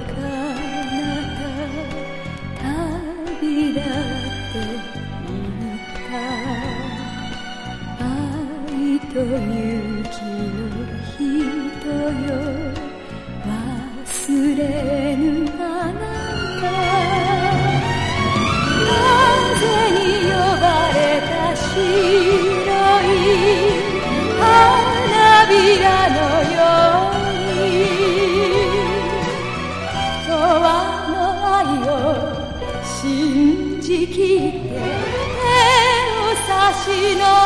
旅立っていった愛と勇気の人よ忘れぬあなた風に呼ばれた白い花びらのように永遠の愛を信じきって手を差し伸べ